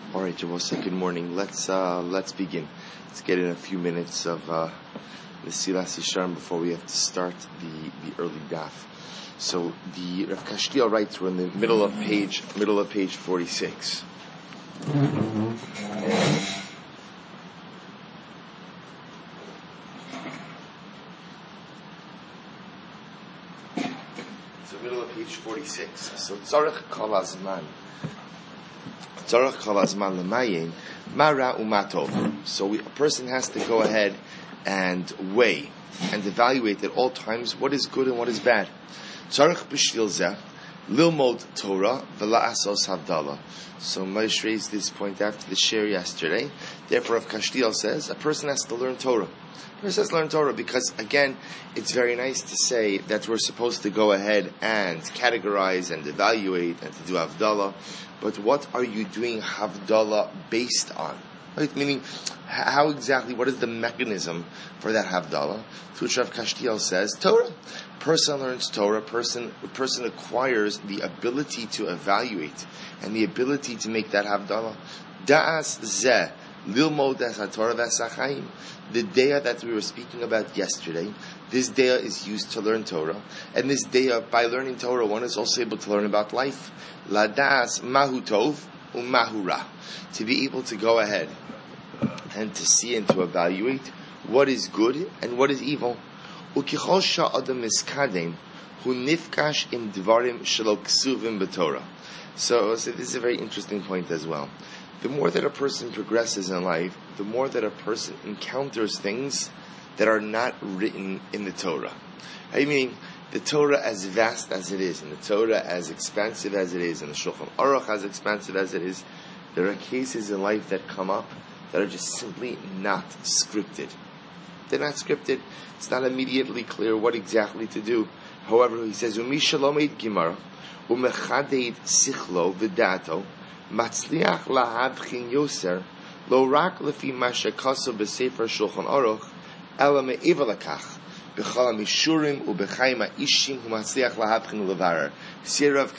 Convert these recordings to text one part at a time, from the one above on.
All right, Javosa, good morning. Let's begin. Let's get in a few minutes of Mesilas Yesharim before we have to start the early daf. So the Rav Kashtiel writes, we're in the middle of page 46. So middle of page 46. So Tzarech Kol Hazman. So a person has to go ahead and weigh and evaluate at all times what is good and what is bad. Lilmod Torah v'la'asos havdalah. So Moshe raised this point after the share yesterday. Therefore, Rav Kashtiel says a person has to learn Torah. A person has to learn Torah because, again, it's very nice to say that we're supposed to go ahead and categorize and evaluate and to do havdalah. But what are you doing havdalah based on? Right? Meaning, how exactly, what is the mechanism for that havdalah? To which Rav Kashtiel says, Torah. Person learns Torah, person acquires the ability to evaluate and the ability to make that havdalah. Da'as zeh, lilmod es haTorah v'esachayim. The daya that we were speaking about yesterday, this daya is used to learn Torah. And this daya, by learning Torah, one is also able to learn about life. Ladas mahu tov u'mahu ra. To be able to go ahead and to see and to evaluate what is good and what is evil. Ukichol sha'adam miskadem hu nifkash im dvarim shelo ksuvim b'Torah. So this is a very interesting point as well. The more that a person progresses in life, the more that a person encounters things that are not written in the Torah. I mean, the Torah as vast as it is, and the Torah as expansive as it is, and the Shulchan Aruch as expansive as it is, there are cases in life that come up that are just simply not scripted. They're not scripted. It's not immediately clear what exactly to do. However, he says, "Umi shalomed Gemara, umechadeid sichlo v'dato, matzliach lahavchin yoser, lo rak lefi ma shekaso b'sefer Shulchan Aruch, ela me'eva lakach, b'chol mishurim u'b'chaim ha'ishim hu matzliach lahavchin levarer." Rav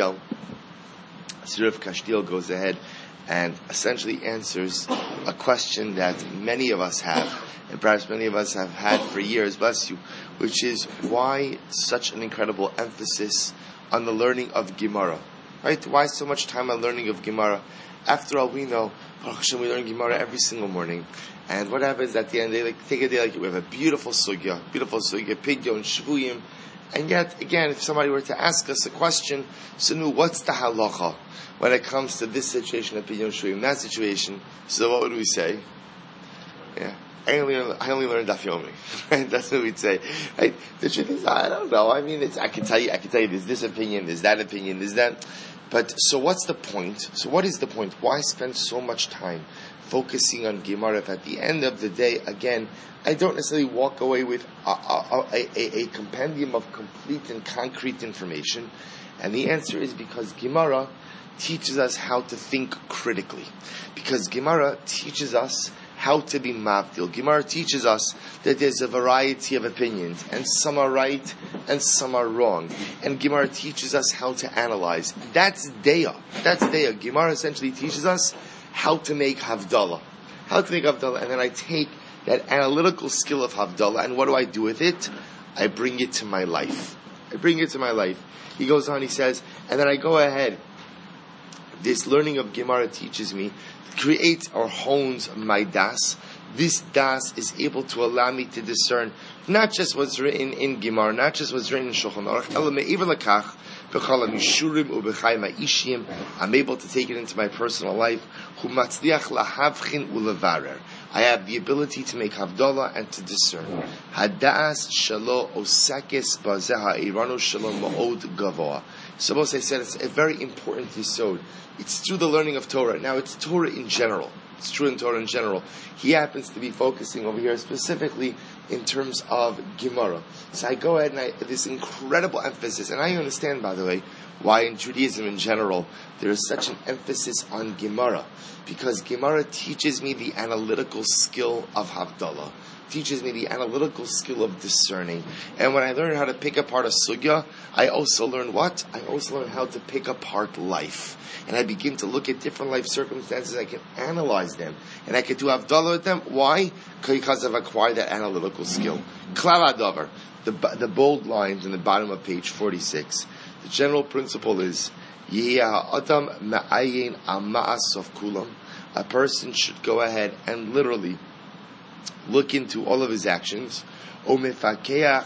Kashtiel goes ahead and essentially answers a question that many of us have, and perhaps many of us have had for years, bless you, which is why such an incredible emphasis on the learning of Gemara, right? Why so much time on learning of Gemara? After all, we know, Baruch Hashem, we learn Gemara every single morning, and what happens at the end, they take a day like we have a beautiful sugya, pidyon, shvuyim, and yet, again, if somebody were to ask us a question, so what's the halacha when it comes to this situation of pidyon shvuyim, that situation? So what would we say? Yeah. I only learned Daf Yomi. Right? That's what we'd say. Right? The truth is, I don't know. I mean, I can tell you, there's this opinion, there's that opinion, there's that. But, so what's the point? So what is the point? Why spend so much time focusing on Gemara if at the end of the day, again, I don't necessarily walk away with a compendium of complete and concrete information? And the answer is because Gemara teaches us how to think critically. Because Gemara teaches us how to be mavdil. Gemara teaches us that there's a variety of opinions, and some are right, and some are wrong. And Gemara teaches us how to analyze. That's Deya. Gemara essentially teaches us how to make havdalah. And then I take that analytical skill of havdalah, and what do I do with it? I bring it to my life. He goes on, he says, and then I go ahead. This learning of Gemara teaches me, creates or hones my das. This das is able to allow me to discern not just what's written in Gemara, not just what's written in Shulchan Aruch, I'm able to take it into my personal life. I have the ability to make havdalah and to discern. Hadas shalo osakes bazeha irano shalo ma'od gavoa. Suppose I said it's a very important yesod. It's through the learning of Torah. Now, it's Torah in general. It's true in Torah in general. He happens to be focusing over here specifically in terms of Gemara. So I go ahead and this incredible emphasis, and I understand, by the way, why in Judaism in general there is such an emphasis on Gemara, because Gemara teaches me the analytical skill of Havdalah, teaches me the analytical skill of discerning. And when I learn how to pick apart a sugya, I also learn what? I also learn how to pick apart life. And I begin to look at different life circumstances. I can analyze them. And I can do Havdalah with them. Why? Because I've acquired that analytical skill. Klal Adavar, the bold lines in the bottom of page 46. The general principle is, a person should go ahead and literally look into all of his actions. And here the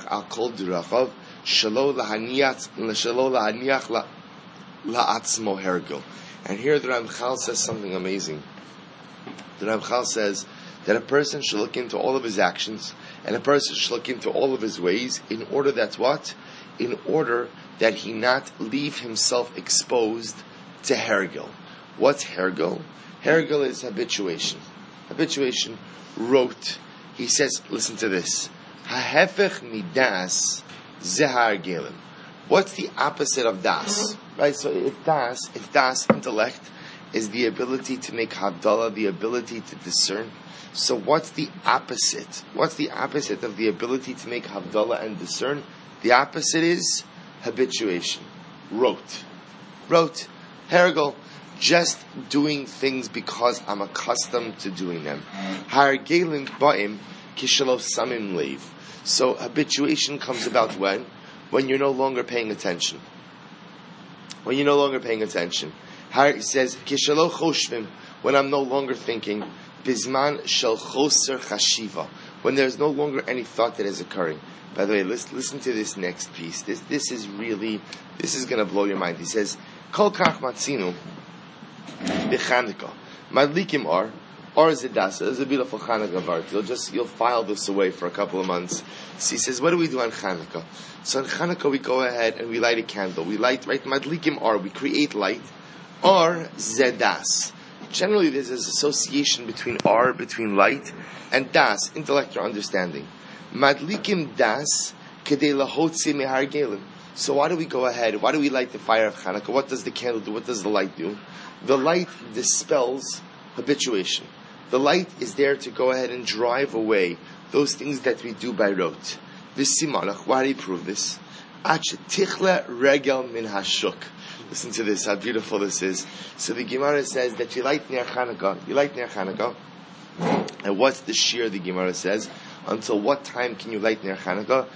Ramchal says something amazing. The Ramchal says that a person should look into all of his actions, and a person should look into all of his ways, in order that what? In order that he not leave himself exposed to hergel. What's hergel? Hergel is habituation. Habituation, rote. He says, listen to this. Hahefech midas zehar gelim. What's the opposite of das? Right? So if das, intellect, is the ability to make havdalah, the ability to discern. So what's the opposite? What's the opposite of the ability to make havdalah and discern? The opposite is habituation. Rote. Hergel. Just doing things because I'm accustomed to doing them. Hargelim ba'im kishalo samim leiv. So habituation comes about when? When you're no longer paying attention. When you're no longer paying attention. It says kishalo choshvim, when I'm no longer thinking. Bizman shel choser chashiva, when there's no longer any thought that is occurring. By the way, listen to this next piece. This is going to blow your mind. He says, Kol kach matzinu b'Chanukah madlikim or zedasa. There's a beautiful Chanukah vart. You'll file this away for a couple of months. So he says, what do we do on Chanukah? So on Chanukah we go ahead and we light a candle. We light, right? Madlikim or, we create light. Or zedas. Generally there's this association between light, and das, intellect or understanding. Madlikim das kedei lahotzi mehar gelim. So why do we go ahead? Why do we light the fire of Chanukah? What does the candle do? What does the light do? The light dispels habituation. The light is there to go ahead and drive away those things that we do by rote. This simanach, why do you prove this? Tichle regel min hashuk. Listen to this, how beautiful this is. So the Gemara says that you light near Chanukah. And what's the shear, the Gemara says? Until what time can you light near Chanukah?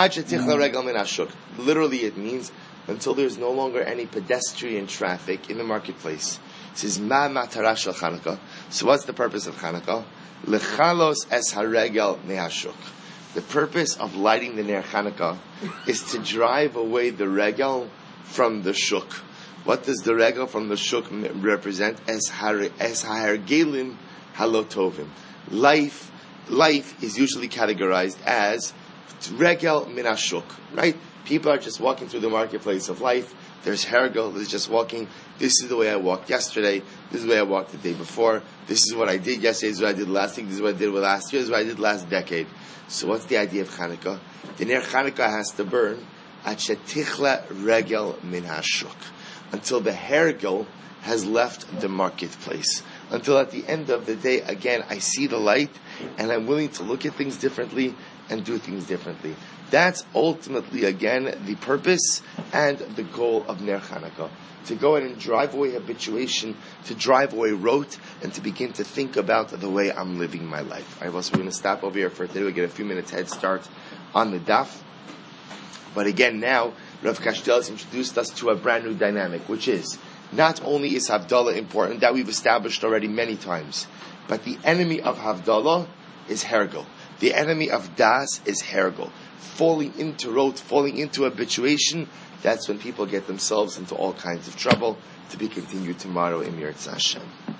Literally it means until there's no longer any pedestrian traffic in the marketplace. It says, Ma matara shel Chanukah. So what's the purpose of Chanukah? Lechalos es haregel mehashuk. The purpose of lighting the Ner Chanukah is to drive away the regel from the shuk. What does the regel from the shuk represent? Es hargelim halotovim. Life is usually categorized as regel min hashuk, right? People are just walking through the marketplace of life. There's hergel, there's just walking. This is the way I walked yesterday. This is the way I walked the day before. This is what I did yesterday. This is what I did last week. This is what I did last year. This is what I did last decade. So what's the idea of Chanukah? The Ner Chanukah has to burn at shetichla regel min hashuk, until the hergel has left the marketplace. Until at the end of the day, again, I see the light and I'm willing to look at things differently and do things differently. That's ultimately, again, the purpose and the goal of Ner Chanukah. To go in and drive away habituation, to drive away rote, and to begin to think about the way I'm living my life. All right, well, so we're going to stop over here for today. We'll get a few minutes head start on the daf. But again, now, Rav Kashtel has introduced us to a brand new dynamic, which is, not only is Havdalah important, that we've established already many times, but the enemy of Havdalah is hergel. The enemy of das is hergel. Falling into rote, falling into habituation, that's when people get themselves into all kinds of trouble. To be continued tomorrow in Yirtzeh Hashem.